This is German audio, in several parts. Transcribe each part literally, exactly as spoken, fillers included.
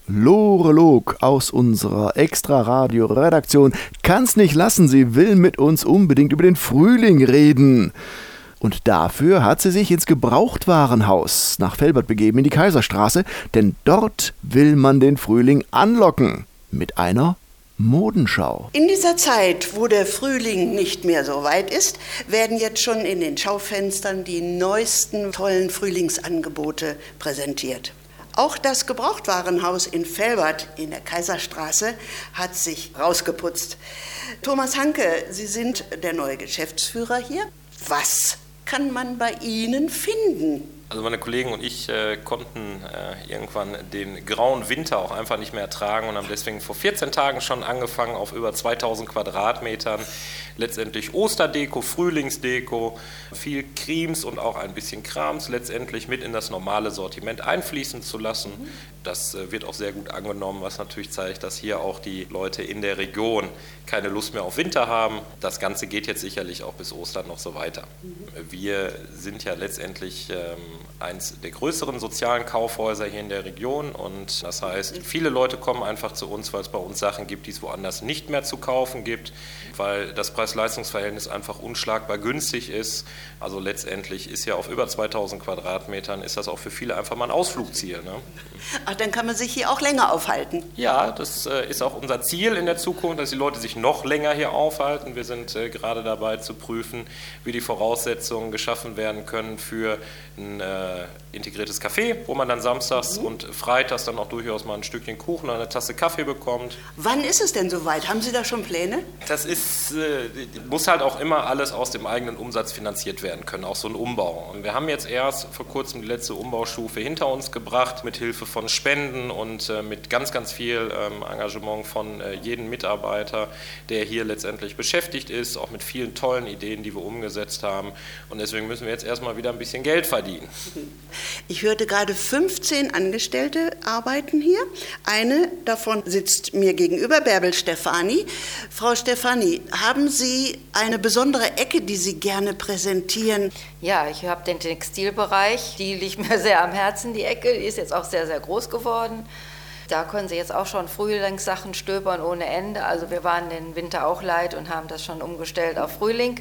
Lore Log aus unserer Extra-Radio-Redaktion kann's nicht lassen, sie will mit uns unbedingt über den Frühling reden. Und dafür hat sie sich ins Gebrauchtwarenhaus nach Velbert begeben, in die Kaiserstraße, denn dort will man den Frühling anlocken mit einer Modenschau. In dieser Zeit, wo der Frühling nicht mehr so weit ist, werden jetzt schon in den Schaufenstern die neuesten tollen Frühlingsangebote präsentiert. Auch das Gebrauchtwarenhaus in Velbert in der Kaiserstraße hat sich rausgeputzt. Thomas Hanke, Sie sind der neue Geschäftsführer hier. Was kann man bei Ihnen finden? Also meine Kollegen und ich äh, konnten äh, irgendwann den grauen Winter auch einfach nicht mehr ertragen und haben deswegen vor vierzehn Tagen schon angefangen, auf über zweitausend Quadratmetern letztendlich Osterdeko, Frühlingsdeko, viel Cremes und auch ein bisschen Krams letztendlich mit in das normale Sortiment einfließen zu lassen. Das äh, wird auch sehr gut angenommen, was natürlich zeigt, dass hier auch die Leute in der Region keine Lust mehr auf Winter haben. Das Ganze geht jetzt sicherlich auch bis Ostern noch so weiter. Wir sind ja letztendlich ähm, eins der größeren sozialen Kaufhäuser hier in der Region und das heißt, viele Leute kommen einfach zu uns, weil es bei uns Sachen gibt, die es woanders nicht mehr zu kaufen gibt, weil das Preis-Leistungs-Verhältnis einfach unschlagbar günstig ist. Also letztendlich ist ja auf über zweitausend Quadratmetern ist das auch für viele einfach mal ein Ausflugsziel. Ne? Ach, dann kann man sich hier auch länger aufhalten. Ja, das äh, ist auch unser Ziel in der Zukunft, dass die Leute sich noch länger hier aufhalten. Wir sind äh, gerade dabei zu prüfen, wie die Voraussetzungen geschaffen werden können für ein äh, integriertes Café, wo man dann samstags mhm. und freitags dann auch durchaus mal ein Stückchen Kuchen oder eine Tasse Kaffee bekommt. Wann ist es denn soweit? Haben Sie da schon Pläne? Das ist, äh, muss halt auch immer alles aus dem eigenen Umsatz finanziert werden können, auch so ein Umbau. Und wir haben jetzt erst vor kurzem die letzte Umbaustufe hinter uns gebracht, mit Hilfe von Spenden und äh, mit ganz, ganz viel ähm, Engagement von äh, jedem Mitarbeiter, der hier letztendlich beschäftigt ist, auch mit vielen tollen Ideen, die wir umgesetzt haben. Und deswegen müssen wir jetzt erstmal wieder ein bisschen Geld verdienen. Ich hörte gerade, fünfzehn Angestellte arbeiten hier. Eine davon sitzt mir gegenüber, Bärbel Stefani. Frau Stefani, haben Sie eine besondere Ecke, die Sie gerne präsentieren? Ja, ich habe den Textilbereich, die liegt mir sehr am Herzen, die Ecke, die ist jetzt auch sehr, sehr groß geworden. Da können Sie jetzt auch schon Frühlingssachen stöbern ohne Ende. Also wir waren den Winter auch leid und haben das schon umgestellt auf Frühling.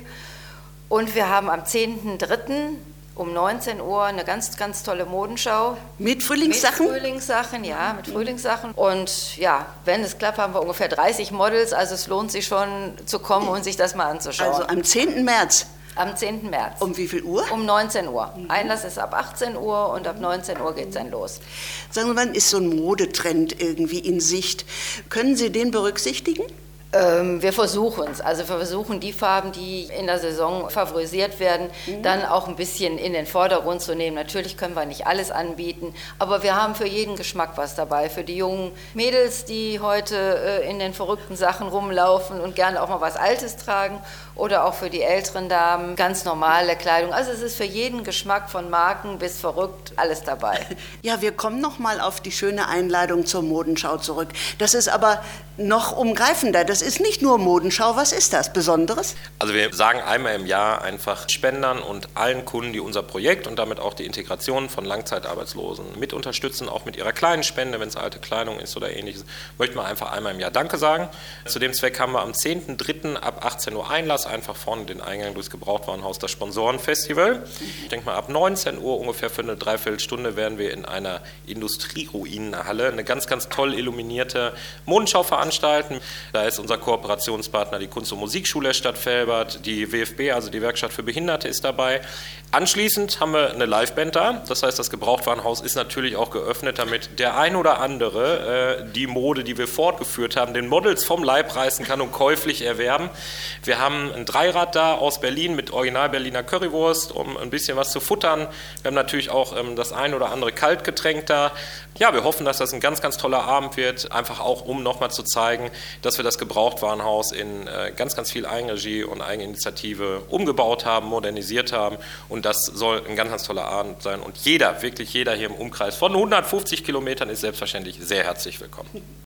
Und wir haben am zehnten dritten um neunzehn Uhr eine ganz, ganz tolle Modenschau. Mit Frühlingssachen? Mit Frühlingssachen, ja, mit Frühlingssachen. Und ja, wenn es klappt, haben wir ungefähr dreißig Models. Also es lohnt sich schon zu kommen und sich das mal anzuschauen. Also am zehnten März? Am zehnten März. Um wie viel Uhr? Um neunzehn Uhr. Mhm. Einlass ist ab achtzehn Uhr und ab neunzehn Uhr geht es dann los. Sagen Sie, wann ist so ein Modetrend irgendwie in Sicht? Können Sie den berücksichtigen? Ähm, wir versuchen es. Also wir versuchen die Farben, die in der Saison favorisiert werden, mhm. dann auch ein bisschen in den Vordergrund zu nehmen. Natürlich können wir nicht alles anbieten, aber wir haben für jeden Geschmack was dabei. Für die jungen Mädels, die heute äh, in den verrückten Sachen rumlaufen und gerne auch mal was Altes tragen, oder auch für die älteren Damen ganz normale Kleidung. Also es ist für jeden Geschmack von Marken bis verrückt alles dabei. Ja, wir kommen noch mal auf die schöne Einladung zur Modenschau zurück. Das ist aber noch umgreifender. Das ist nicht nur Modenschau. Was ist das Besonderes? Also wir sagen einmal im Jahr einfach Spendern und allen Kunden, die unser Projekt und damit auch die Integration von Langzeitarbeitslosen mit unterstützen, auch mit ihrer kleinen Spende, wenn es alte Kleidung ist oder ähnliches, möchten wir einfach einmal im Jahr Danke sagen. Zu dem Zweck haben wir am zehnten dritten ab achtzehn Uhr Einlass, einfach vorne den Eingang durchs Gebrauchtwarenhaus, das Sponsorenfestival. Ich denke mal, ab neunzehn Uhr ungefähr für eine Dreiviertelstunde werden wir in einer Industrieruinenhalle eine ganz, ganz toll illuminierte Modenschau veranstalten. Da ist unser Kooperationspartner die Kunst- und Musikschule der Stadt Velbert, die W F B, also die Werkstatt für Behinderte, ist dabei. Anschließend haben wir eine Liveband da, das heißt, das Gebrauchtwarenhaus ist natürlich auch geöffnet, damit der ein oder andere äh, die Mode, die wir fortgeführt haben, den Models vom Leib reißen kann und käuflich erwerben. Wir haben ein Dreirad da aus Berlin mit Original Berliner Currywurst, um ein bisschen was zu futtern. Wir haben natürlich auch ähm, das ein oder andere Kaltgetränk da. Ja, wir hoffen, dass das ein ganz, ganz toller Abend wird, einfach auch, um nochmal zu zeigen, dass wir das Gebrauchtwarenhaus in äh, ganz, ganz viel Eigenregie und Eigeninitiative umgebaut haben, modernisiert haben. Und das soll ein ganz, ganz toller Abend sein. Und jeder, wirklich jeder hier im Umkreis von hundertfünfzig Kilometern ist selbstverständlich sehr herzlich willkommen.